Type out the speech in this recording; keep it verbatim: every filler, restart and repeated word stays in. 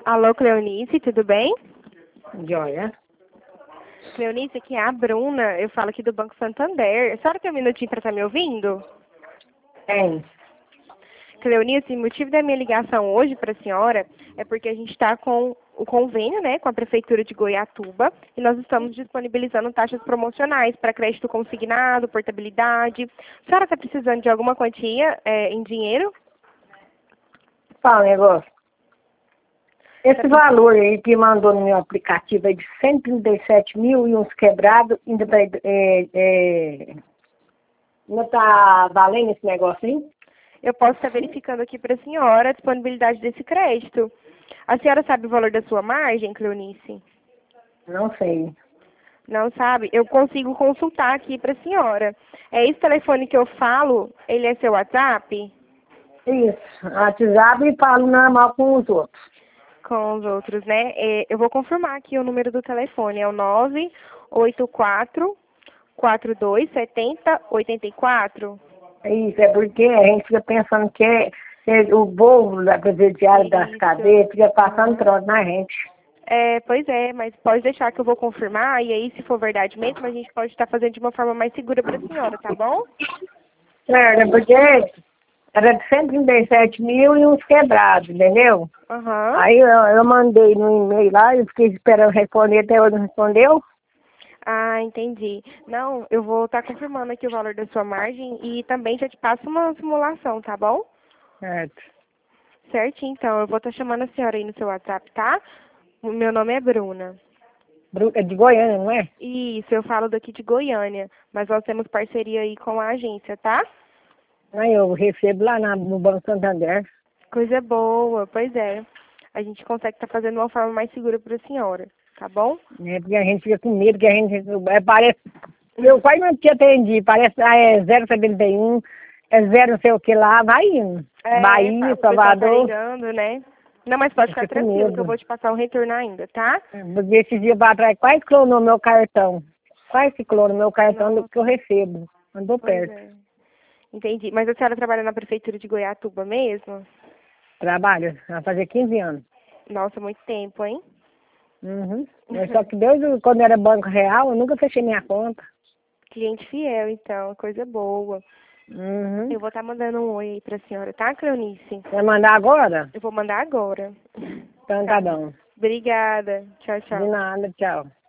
Alô, Cleonice, tudo bem? Joia. Cleonice, aqui é a Bruna. Eu falo aqui do Banco Santander. A senhora tem um minutinho para estar me ouvindo? Tem. Cleonice, o motivo da minha ligação hoje para a senhora é porque a gente está com o convênio, né, com a Prefeitura de Goiatuba e nós estamos disponibilizando taxas promocionais para crédito consignado, portabilidade. A senhora está precisando de alguma quantia é, em dinheiro? Fala um negócio. Esse valor aí que mandou no meu aplicativo é de cento e trinta e sete mil e uns quebrados, ainda tá, é, é, não tá valendo esse negócio aí? Eu posso estar verificando aqui para a senhora a disponibilidade desse crédito. A senhora sabe o valor da sua margem, Cleonice? Não sei. Não sabe? Eu consigo consultar aqui para a senhora. É esse telefone que eu falo, ele é seu WhatsApp? Isso. WhatsApp e falo normal com os outros. Com os outros, né? É, eu vou confirmar aqui o número do telefone. É o nove oito quatro, quatro dois sete zero, oito quatro? Isso, é porque a gente fica pensando que é, é o povo da presidiária das Isso. cadeias fica passando Uhum. troço na gente. É, pois é, mas pode deixar que eu vou confirmar, e aí, se for verdade mesmo, a gente pode estar fazendo de uma forma mais segura para a senhora, tá bom? Certo, porque era de cento e trinta e sete mil e uns quebrados, entendeu? Aham. Aí eu, eu mandei no e-mail lá e fiquei esperando responder, até hoje não respondeu. Ah, entendi. Não, eu vou estar confirmando aqui o valor da sua margem e também já te passo uma simulação, tá bom? Certo. Certinho, então. Eu vou estar chamando a senhora aí no seu WhatsApp, tá? O meu nome é Bruna. Bru- É de Goiânia, não é? Isso, eu falo daqui de Goiânia, mas nós temos parceria aí com a agência, tá? Aí eu recebo lá na- no Banco Santander. Coisa boa, pois é. A gente consegue estar fazendo de uma forma mais segura para a senhora, tá bom? Né? Porque a gente fica com medo, que a gente é, parece. Eu quase não te atendi, parece ah, é zero setenta e um, é zero não sei o que lá, vai indo. É, tá, Bahia, o pessoal tá Salvador, ligando, né? Não, mas pode eu ficar fico com tranquilo que eu medo. vou te passar um retorno ainda, tá? Porque esse dia pra trás quase clonou meu cartão. Quase clonou meu cartão do que eu Nossa, recebo. Andou pois perto. é. Entendi. Mas a senhora trabalha na prefeitura de Goiatuba mesmo? Trabalho, vai fazer quinze anos. Nossa, muito tempo, hein? Uhum. Mas só que desde quando era Banco Real, eu nunca fechei minha conta. Cliente fiel, então, coisa boa. Uhum. Eu vou estar mandando um oi aí pra senhora, tá, Cleonice? Vai mandar agora? Eu vou mandar agora. Então tá Tá. bom. Obrigada. Tchau, De tchau. nada, tchau.